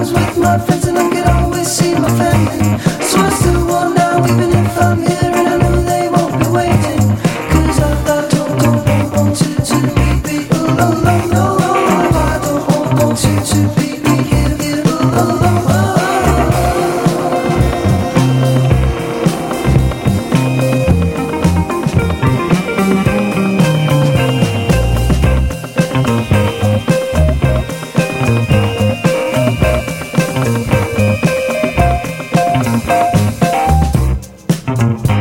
Thank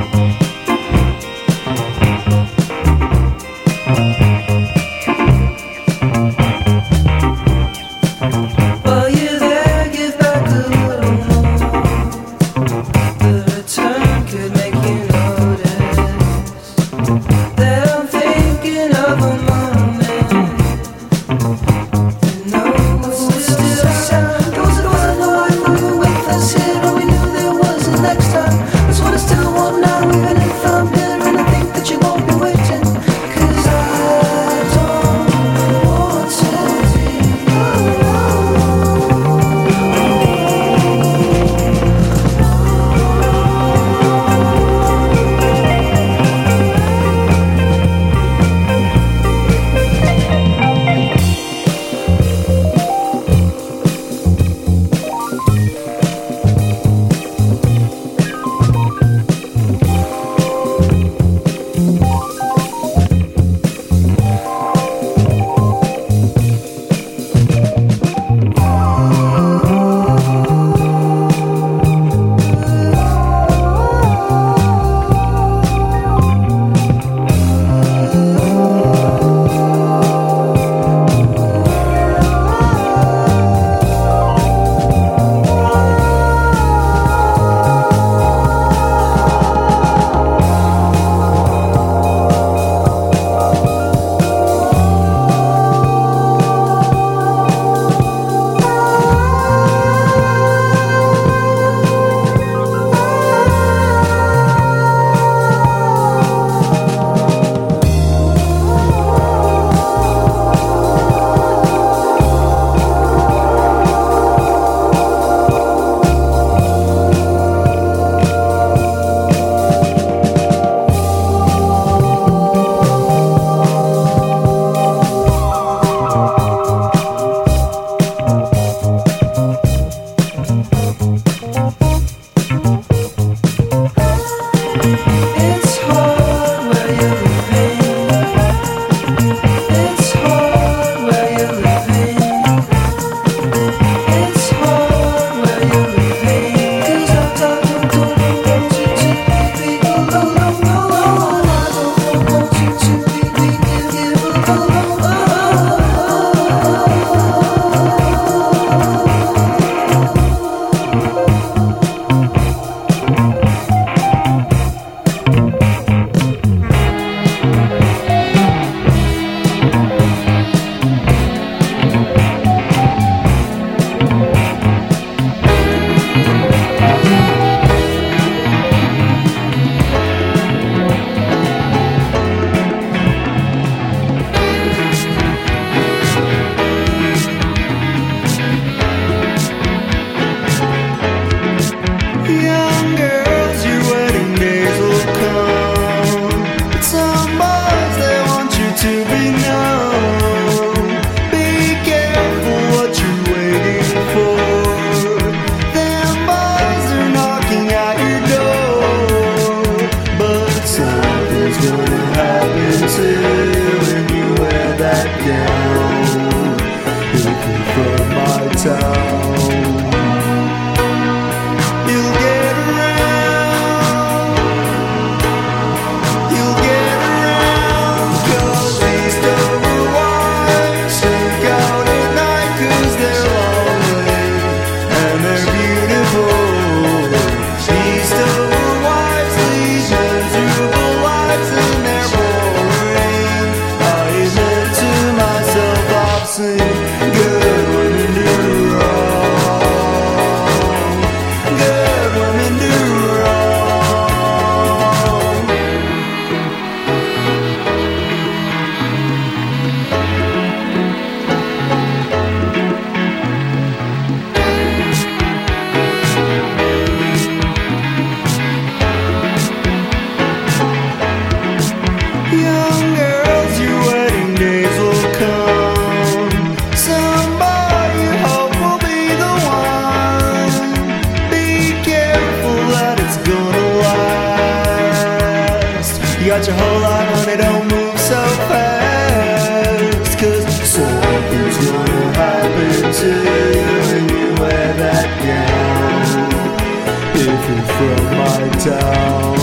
got your whole lot on it, don't move so fast. Cause something's gonna happen to you when you wear that gown. If you're from my town,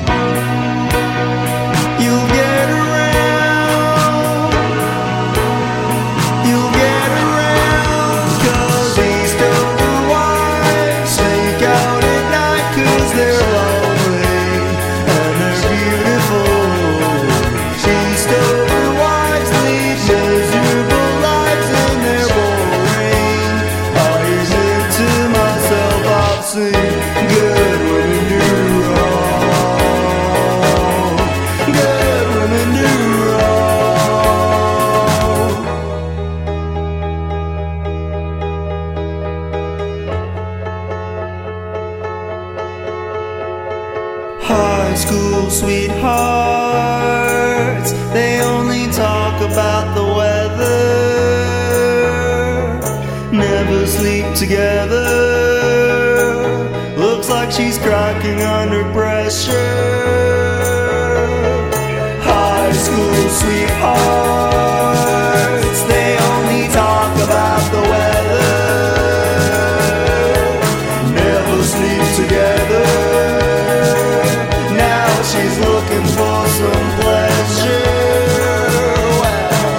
you'll get around. You'll get around. Cause Eastover wives sneak out at night cause they're lonely and they're beautiful. Eastover wives lead miserable lives and they're boring. I admit to myself I've seen good women do wrong. Good women do wrong. High school sweethearts, they only talk about the weather, never sleep together. Looks like she's cracking under pressure. High school sweethearts, they only talk about the weather, never sleep together. Now she's looking for some pleasure. Well,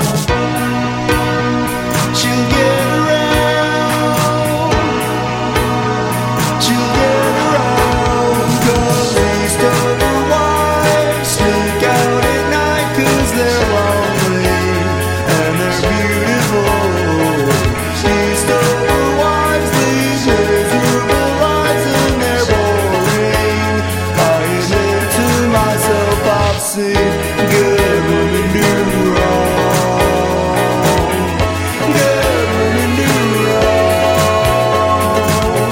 she'll get around. She'll get around. Cause Eastover wives sneak out at night cause they're lonely and they're beautiful. Eastover wives lead miserable lives and they're boring. I admit to myself I've seen good women do wrong. Good women do wrong.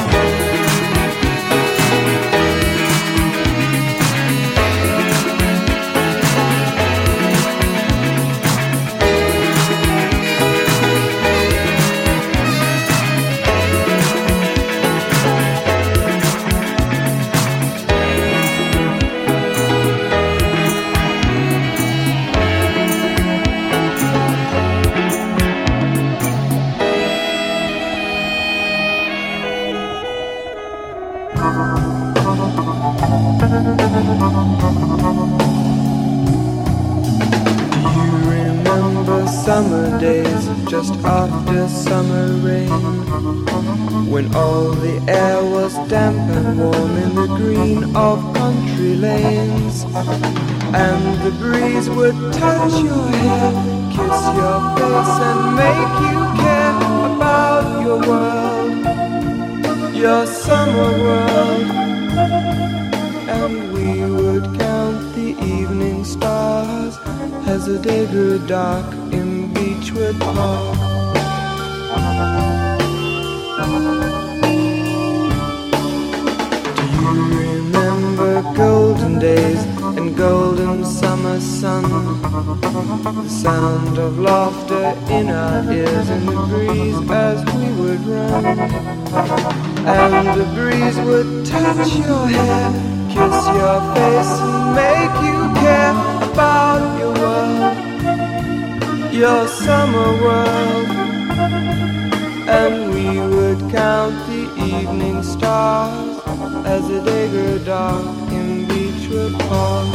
Do you remember summer days just after summer rain, when all the air was damp and warm in the green of country lanes, and the breeze would touch your hair, kiss your face and make you care about your world, your summer world? And we would count the evening stars as the day grew dark in Beechwood Park. Do you remember golden days and golden summer sun? The sound of laughter in our ears in the breeze as we would run, and the breeze would touch your hair, kiss your face and make you care about your world, your summer world. And we would count the evening stars as the day grew dark in Beechwood Park.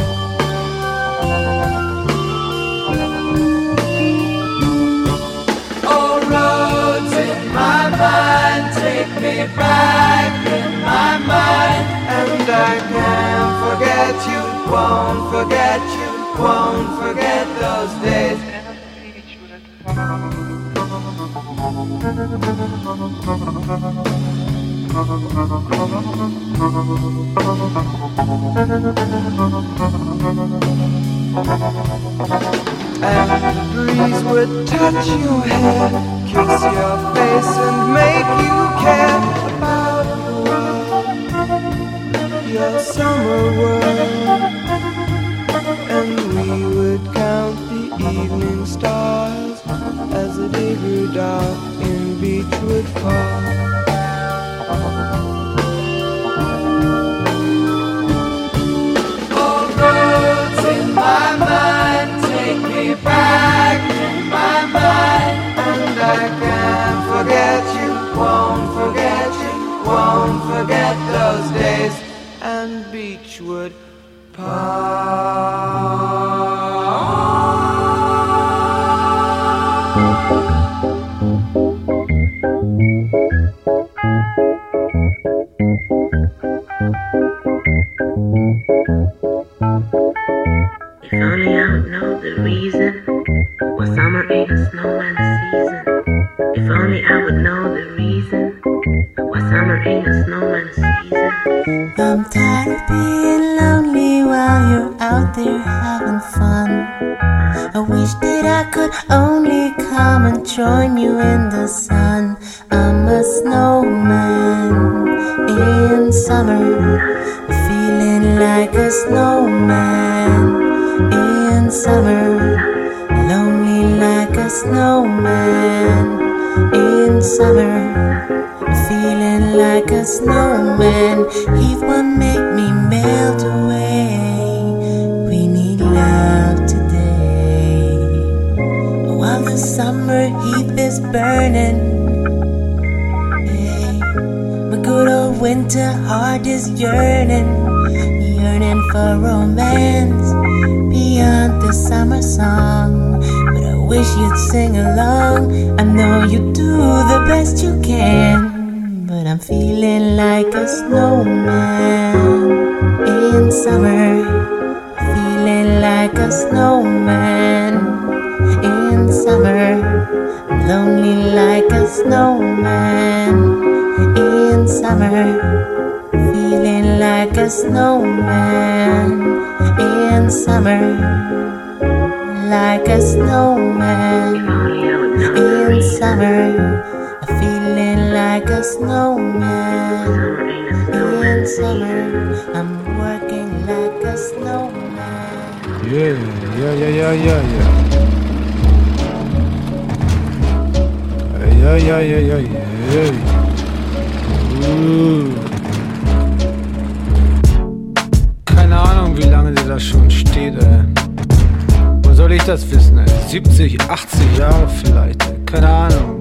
Oh, roads in my mind, take me back in my mind. And I can't forget you, won't forget you, won't forget those days. And the breeze would touch your hair, kiss your face and make you care about the world, your summer world. And we would count the evening stars as the day grew dark in Beechwood Park. All roads in my won't forget those days. And Beechwood If only I would know the reason why summer ain't a snowman season. If only I would know the reason why summer ain't a snowman season. I'm tired of being lonely while you're out there having fun. I wish that I could only come and join you in the sun. I'm a snowman in summer, feeling like a snowman in summer, lonely like a snowman in summer, feeling like a snowman. Heat won't make me melt away. We need love today. While the summer heat is burning, my good old winter heart is yearning, yearning for romance beyond the summer song. But I wish you'd sing along. I know you do the best you can, but I'm feeling like a snowman in summer, feeling like a snowman in summer, lonely like a snowman in summer, feeling like a snowman in summer, like a snowman in summer, feeling like a snowman in summer. I'm working like a snowman. Yeah. Keine Ahnung, wie lange der da schon steht, ey. Wo soll ich das wissen, ey? 70, 80 Jahre vielleicht, ey. Keine Ahnung.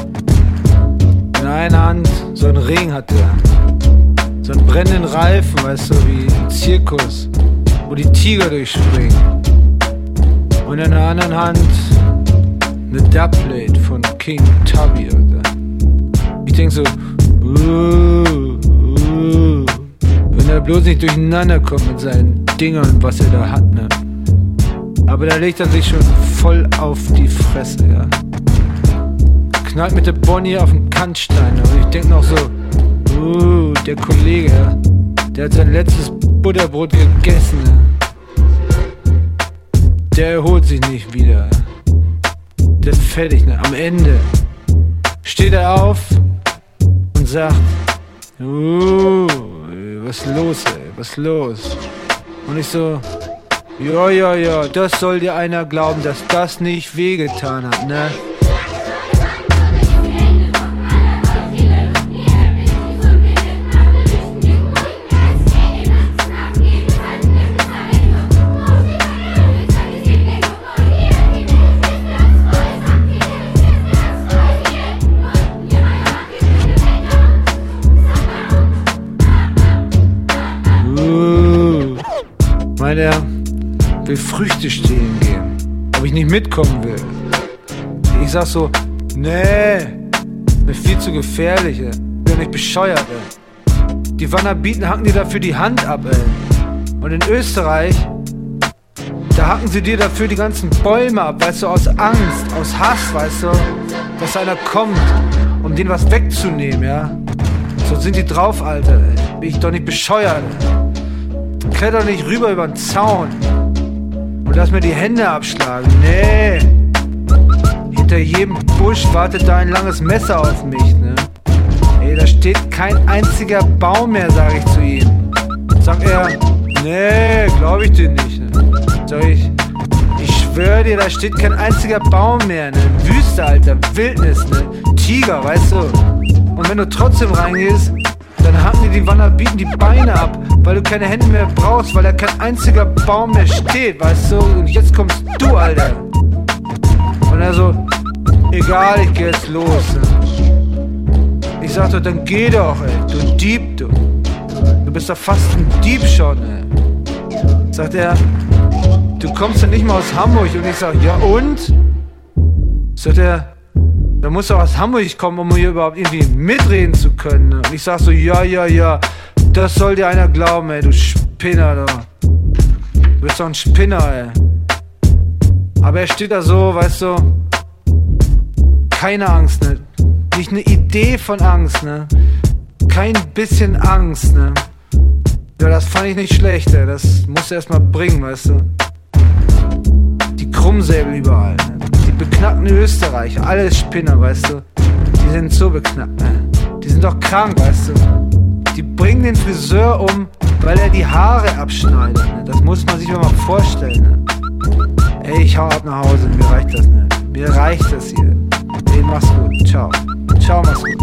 In einer Hand so einen Ring hat der. So einen brennenden Reifen, weißt du, wie im Zirkus, wo die Tiger durchspringen. Und in der anderen Hand eine Dubplate von King Tubby, Alter. Ich denk so, wenn er bloß nicht durcheinander kommt mit seinen Dingern, was er da hat, ne? Aber da legt er sich schon voll auf die Fresse, ja. Knallt mit der Bonnie auf den Kantstein, ne? Und ich denk noch so, der Kollege, ja, der hat sein letztes Butterbrot gegessen, ne? Der erholt sich nicht wieder. Der ist fertig, ne? Am Ende steht er auf und sagt, was los, ey, was los? Und ich so, ja, das soll dir einer glauben, dass das nicht wehgetan hat, ne? Meint er, will Früchte stehlen gehen, ob ich nicht mitkommen will. Ich sag so, nee, mir viel zu gefährlich, ey. Bin nicht bescheuert, ey. Die Wannabieten hacken dir dafür die Hand ab, ey. Und in Österreich, da hacken sie dir dafür die ganzen Bäume ab, weißt du, aus Angst, aus Hass, weißt du, dass einer kommt, um denen was wegzunehmen, ja. So sind die drauf, Alter, ey. Bin ich doch nicht bescheuert, ey. Kletter nicht rüber über den Zaun und lass mir die Hände abschlagen. Nee. Hinter jedem Busch wartet da ein langes Messer auf mich, ne? Ey, da steht kein einziger Baum mehr, sag ich zu ihm. Sagt er, nee, glaub ich dir nicht, ne? Sag ich schwör dir, da steht kein einziger Baum mehr, ne? Wüste, Alter, Wildnis, ne? Tiger, weißt du? Und wenn du trotzdem reingehst, dann hacken dir die Wannabieten die Beine ab, weil du keine Hände mehr brauchst, weil da kein einziger Baum mehr steht, weißt du? Und jetzt kommst du, Alter. Und er so, egal, ich geh jetzt los. Ich sag doch, dann geh doch, ey, du Dieb, du. Du bist doch fast ein Dieb schon, ey. Sagt er, du kommst ja nicht mal aus Hamburg. Und ich sag, ja und? Sagt er, da musst du aus Hamburg kommen, um hier überhaupt irgendwie mitreden zu können. Und ich sag so, ja, das soll dir einer glauben, ey, du Spinner, du. Du bist doch ein Spinner, ey. Aber er steht da so, weißt du, keine Angst, ne? Nicht eine Idee von Angst, ne? Kein bisschen Angst, ne? Ja, das fand ich nicht schlecht, ey. Das musst du erstmal bringen, weißt du. Die Krummsäbel überall, ne? Die beknackten Österreicher, alles Spinner, weißt du. Die sind so beknackt, ne? Die sind doch krank, weißt du. Die bringen den Friseur um, weil er die Haare abschneidet, ne? Das muss man sich mal vorstellen, ne? Ey, ich hau ab nach Hause, mir reicht das, ne? Mir reicht das hier. Ey, mach's gut, ciao. Ciao, mach's gut.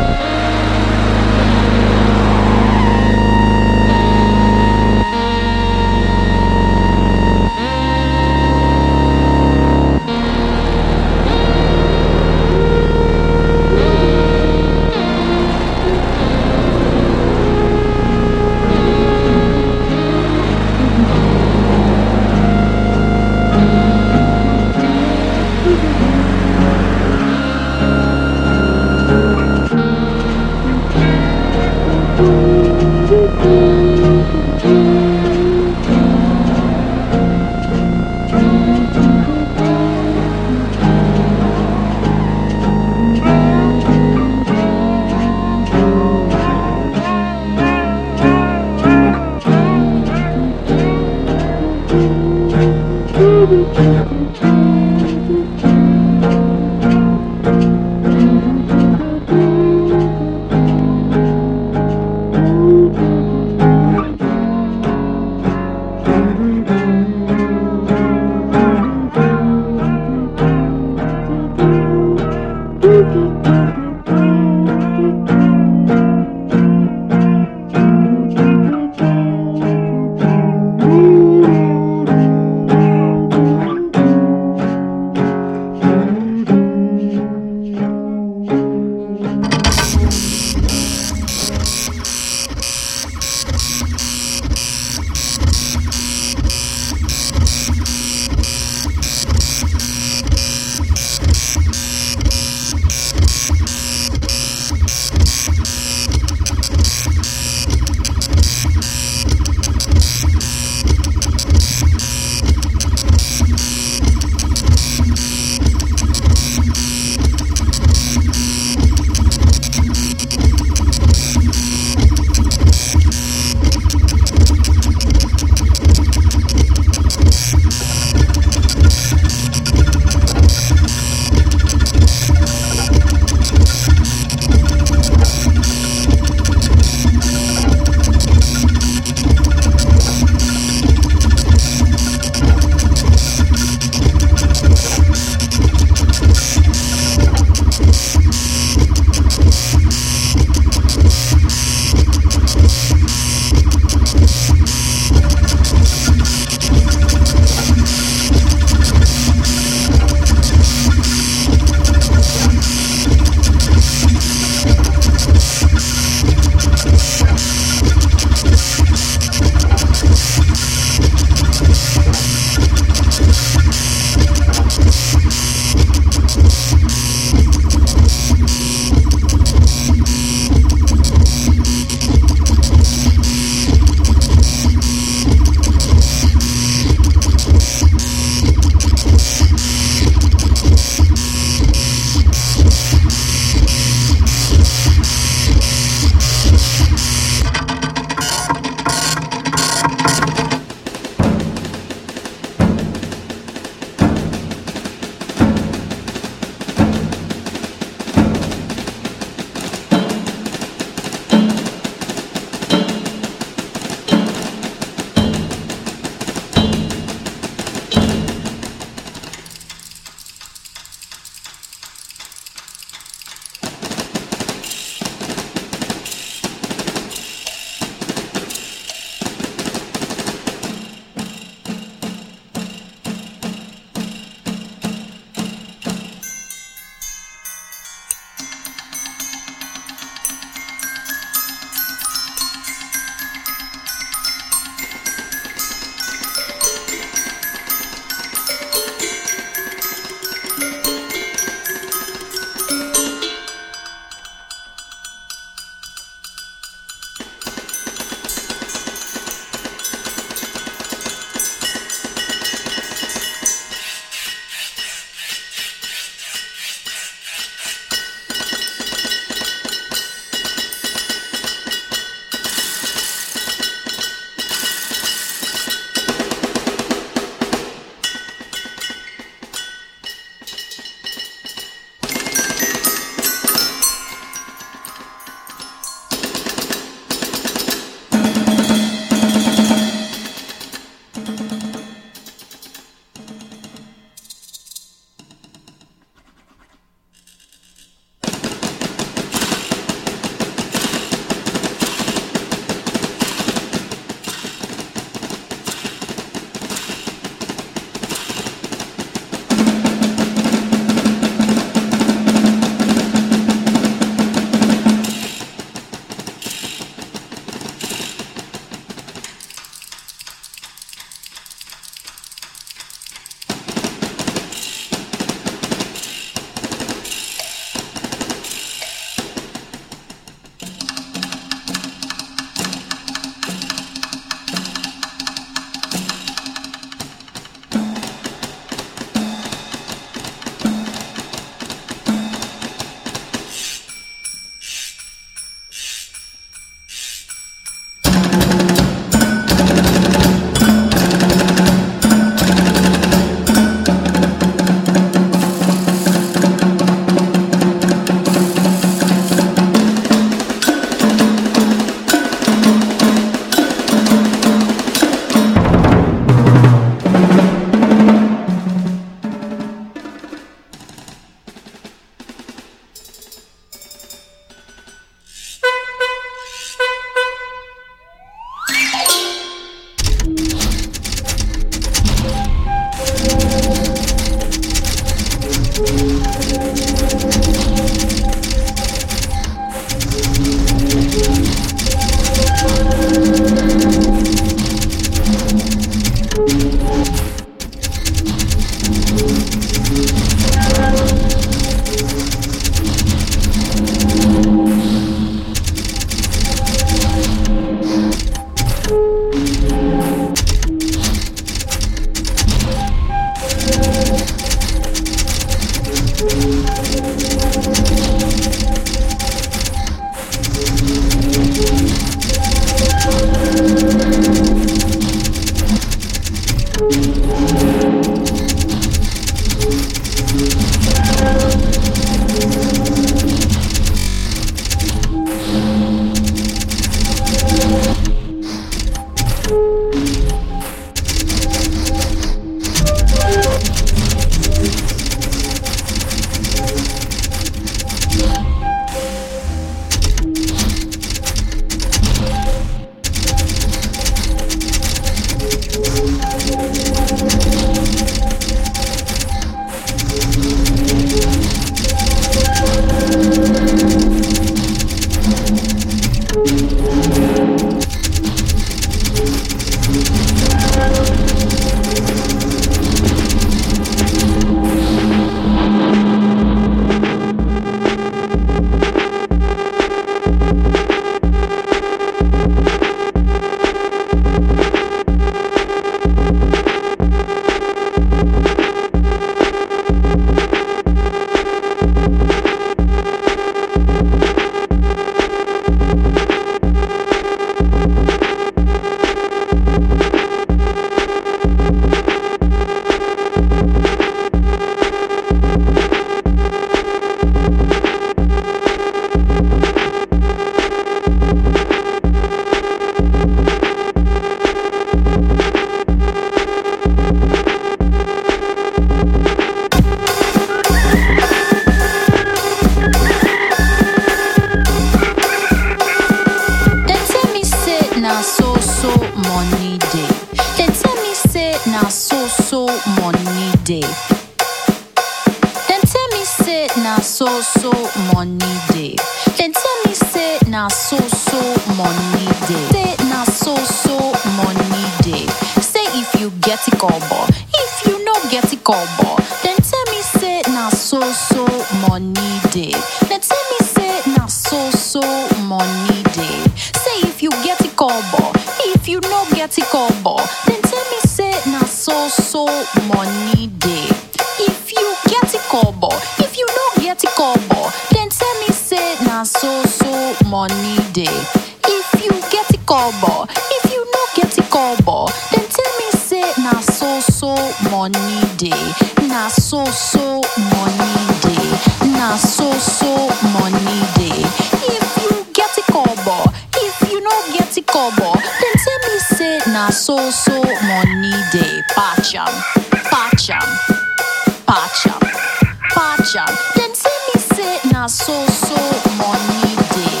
so money day. Then tell me say na so money day. Say na so money day. Say if you get it kobo, if you no get it kobo, then tell me say na so money day. Then tell me say na so money day. Say if you get it kobo, if you no get it kobo, then tell me say na so money day. If you get it kobo, if you no get it kobo, then tell me say na so money day. If you get it kobo, if you no get it kobo, then tell me say na so money day. Na so money day. Na so money day. If you get it kobo, if you no get it kobo, then tell me say na so money day. Pacham, pacham, pacham, pacham. Then tell me say na so money day.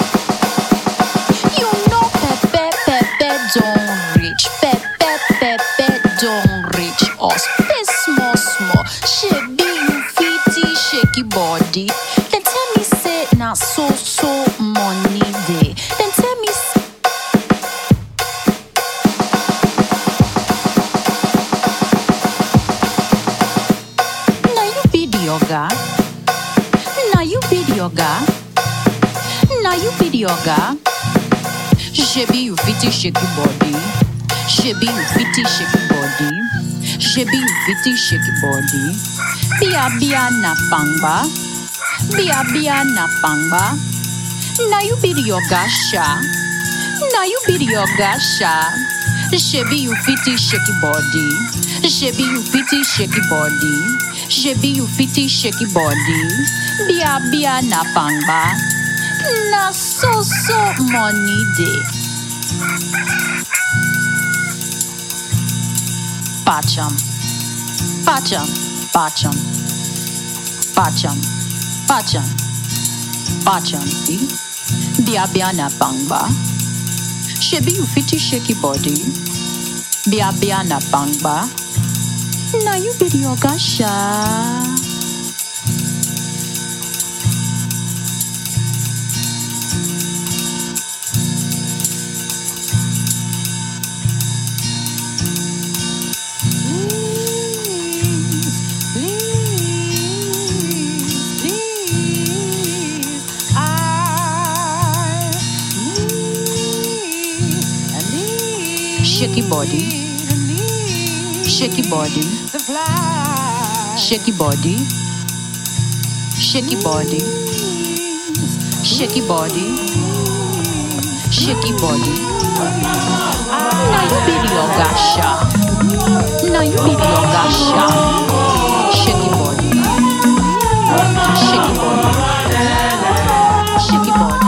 You know Pepe don't reach. Pepe don't reach us. Pay small. Shebi you fitty shaky body. Then tell me say na so money day. Then tell me now you be the yoga. Now you be the yoga. Now you be the yoga. Shebi you fitty shaky body. Shebi you fitty shaky body. Shebi you fitty shaky body. Bia na pangba. Bia na pangba. Now you be the yoga sha. Now you be the yoga sha. Shebi you fitty shaky body. Shebi you fitty shaky body. Shebi you fitty shaky body. Bia na pangba. Na so money day. Pacham, pacham, pacham, pacham, pacham, pacham. Bia na pangba. Shebi you fitty shaky body. Bia na pangba. Now you be the yoga sha. Shaky body, shaky body, shaky body, shaky body, shaky body, shaky body. Now you be the yoga sha. Now you be the yoga sha. Shaky body, shaky body, shaky body.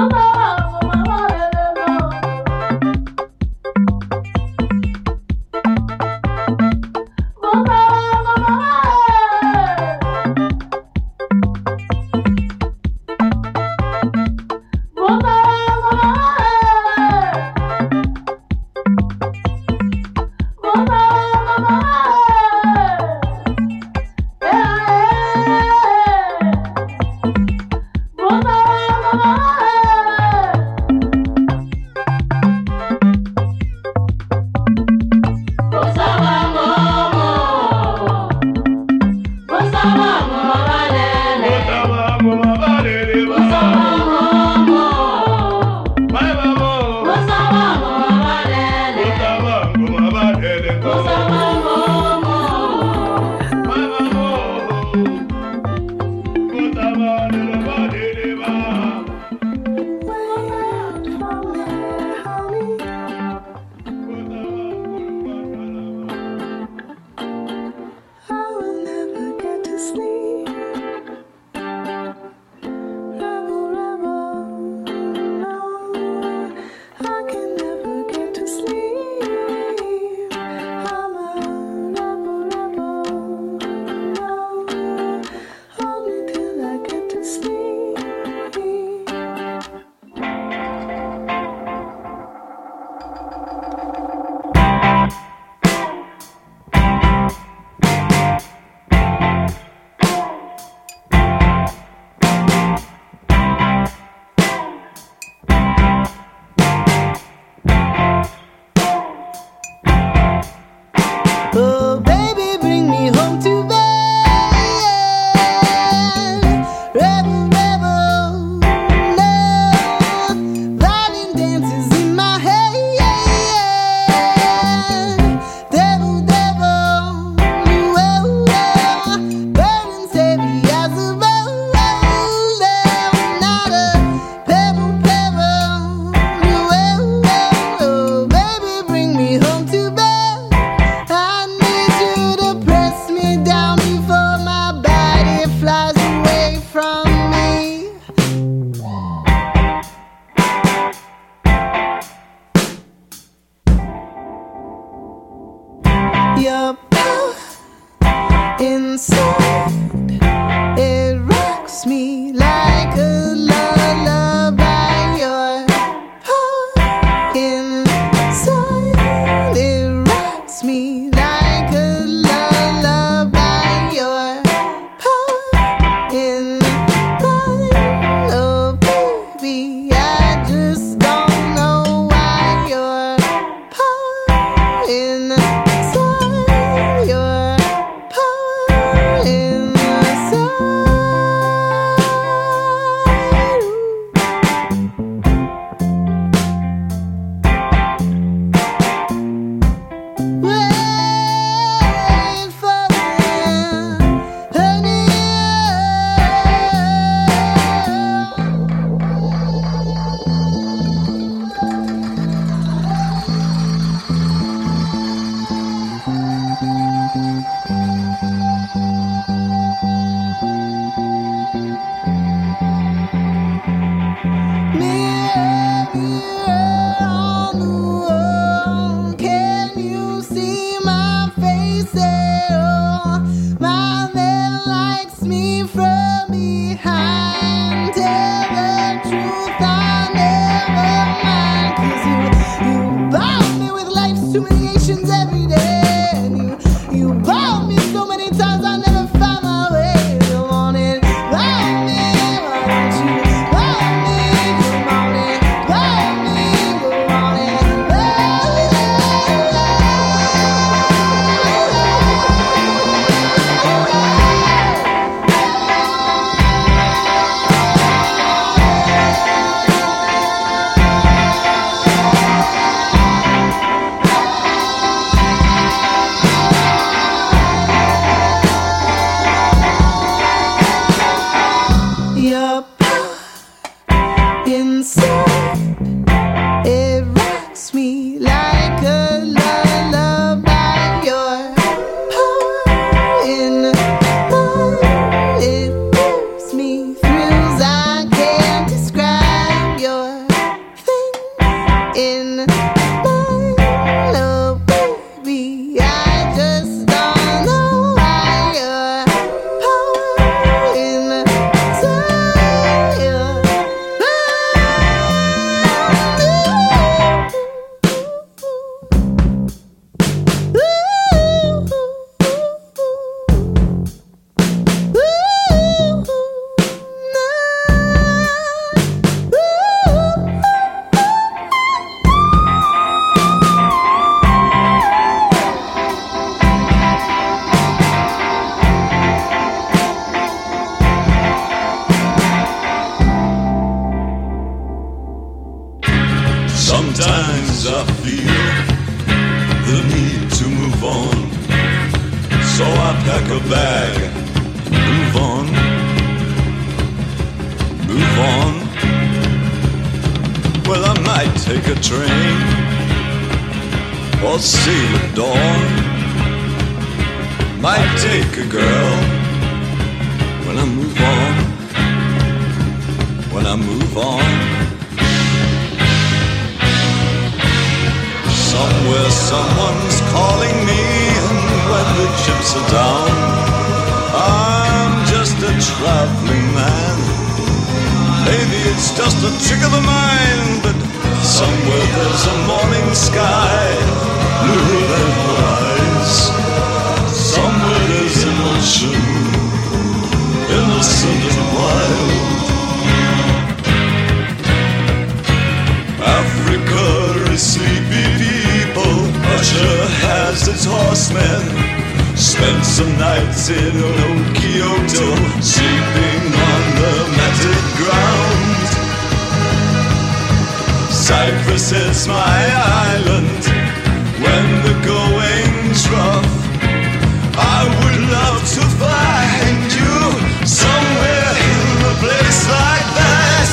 It gives me thrills I can't describe. Your Sometimes I feel the need to move on, so I pack a bag, move on, move on. Well, I might take a train or sail at dawn, might take a girl when I move on, when I move on. Somewhere someone's calling me, and when the chips are down, I'm just a traveling man. Maybe it's just a trick of the mind, but somewhere there's a morning sky, bluer than her eyes. Somewhere there's emotion, innocent and wild. Africa is sleepy people, Russia has its horsemen. Spent some nights in old Kyoto, sleeping on the matted ground. Cyprus is my island when the going's rough. I would love to find you somewhere in a place like that.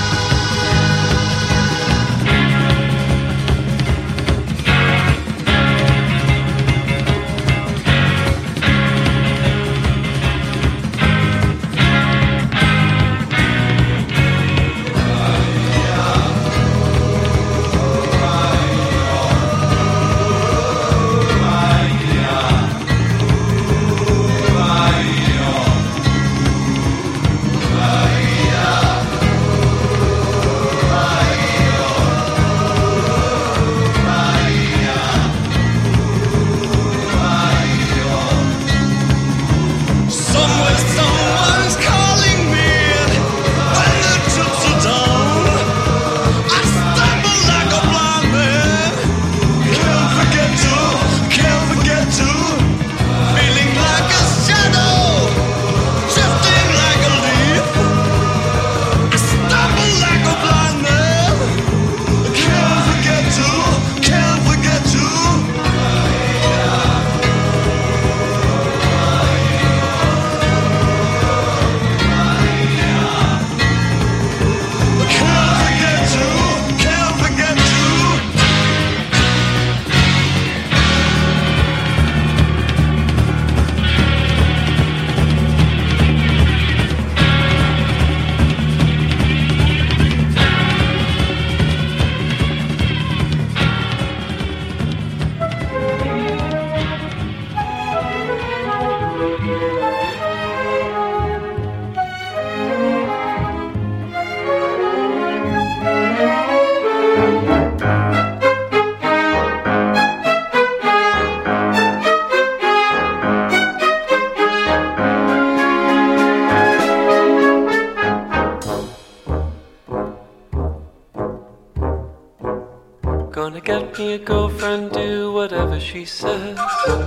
Gonna get me a girlfriend, do whatever she says.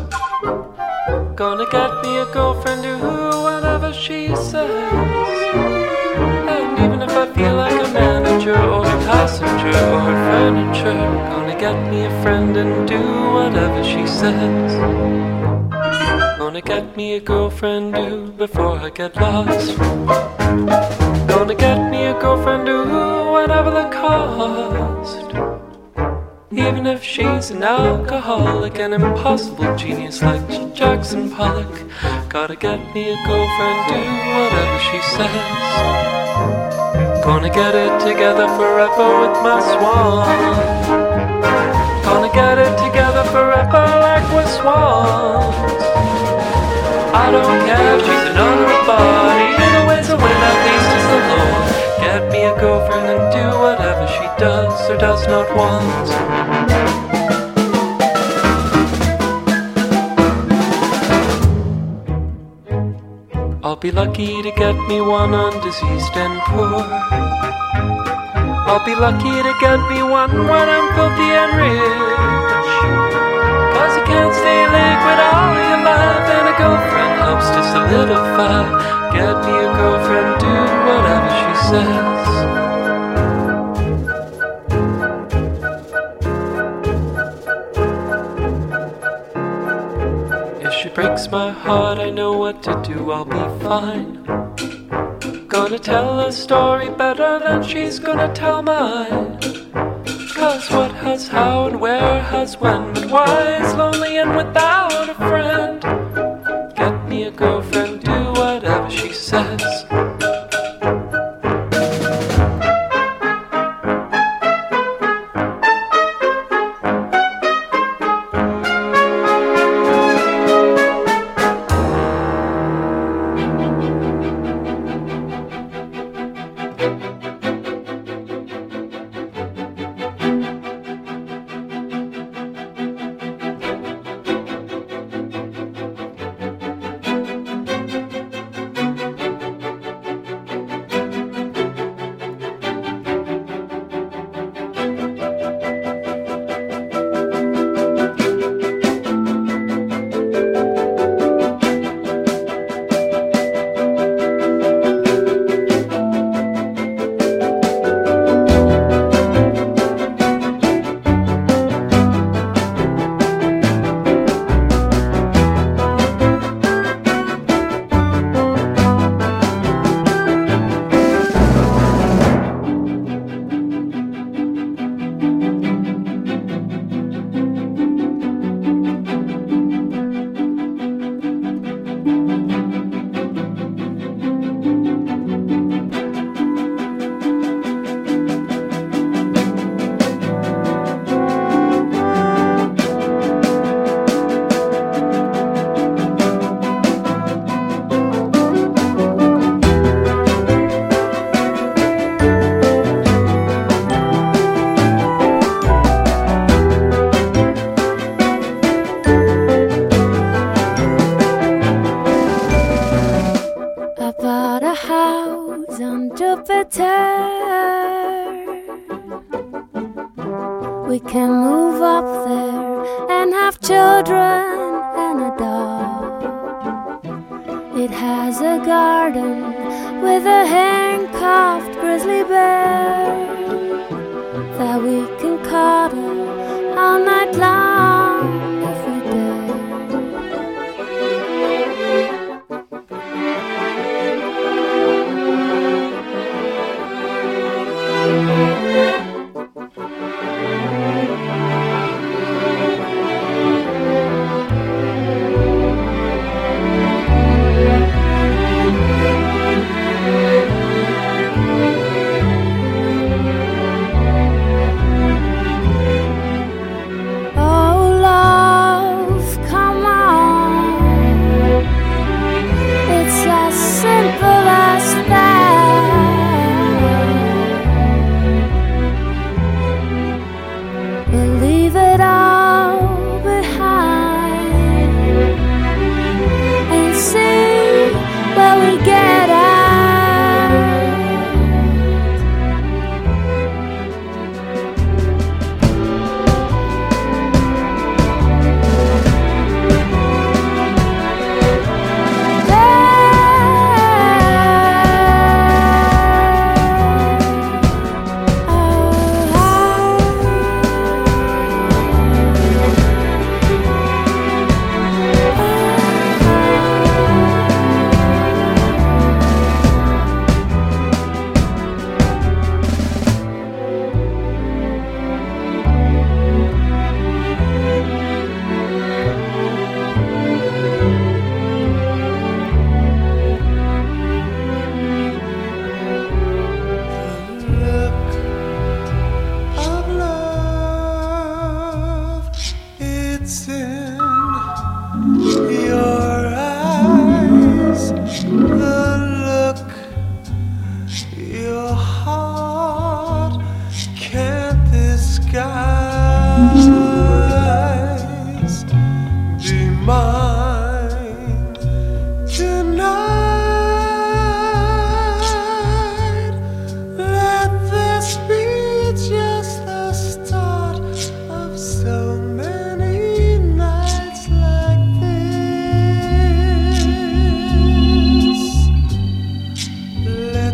Gonna get me a girlfriend, do whatever she says. And even if I feel like a manager or a passenger or a furniture, gonna get me a friend and do whatever she says. Gonna get me a girlfriend, do before I get lost. Gonna get me a girlfriend, do whatever the cost. Even if she's an alcoholic, an impossible genius like Jackson Pollock, gotta get me a girlfriend, do whatever she says. Gonna get it together forever with my swan. Gonna get it together forever like we're swans. I don't care if she's another body, either way's a win, at least it's the Lord. Get me a girlfriend and do whatever she does or does not want. I'll be lucky to get me one undiseased and poor. I'll be lucky to get me one when I'm filthy and rich. 'Cause you can't stay liquid all your life, and a girlfriend helps to solidify. Get me a girlfriend, do whatever she says. breaks my heart, I know what to do, I'll be fine. Gonna tell a story better than she's gonna tell mine. Cause what has how and where has when, but why is lonely and without a friend? Get me a girlfriend, do whatever she says. We can move up there and have children and a dog. It has a garden with a handcuffed grizzly bear that we can cuddle all night long if we dare.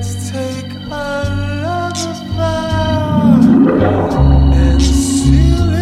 And seal